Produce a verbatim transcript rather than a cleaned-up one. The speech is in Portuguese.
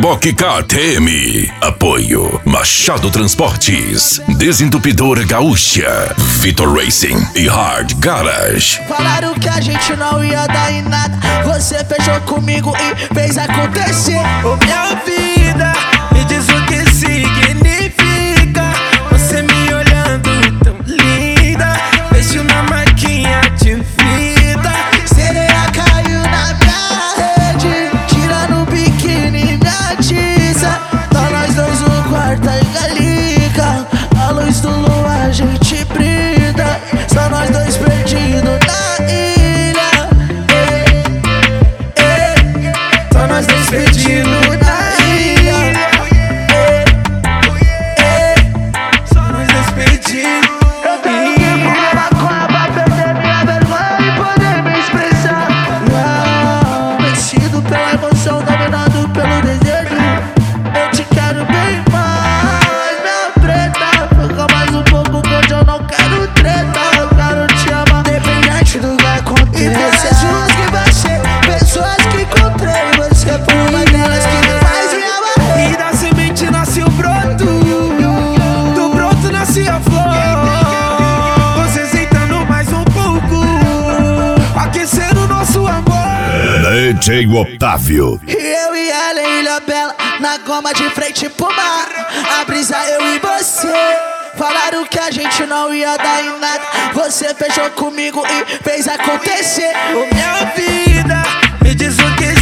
Reboque K T M. Apoio Machado Transportes, Desentupidora Gaúcha, Vitor Racing e Hard Garage. Falaram que a gente não ia dar em nada, você fechou comigo e fez acontecer. Ô minha vida, me diz o que significa você me olhando tão linda. Deixa uma marquinha de vida. Sereia caiu na minha rede, tirando o biquíni minha tiza. Tá nós dois no quarto e galica, a luz do luar a gente brinda. Só nós dois perdidos na ilha. Ei, ei, só nós dois perdidos na ilha. Ei, ei, Só nós dois perdidos. eu tenho que fumar maconha pra perder minha vergonha e poder me expressar. Não, vencido pela emoção, dominado pelo desejo. Eu te quero bem mais, minha preta. Fica mais um pouco que hoje eu não quero treta. Eu quero te amar, independente do que aconteça. E pessoas que baixei, pessoas que encontrei, você foi uma delas que me faz me amar. E da semente nasce o broto, do broto nasce a flor. Você sentando mais um pouco, aquecendo o nosso amor. D J Otávio. E eu e ela em Ilha Bela, na goma de frente pro mar. A brisa eu e você. Falaram que a gente não ia dar em nada, você fechou comigo e fez acontecer. Ô minha vida, me diz o que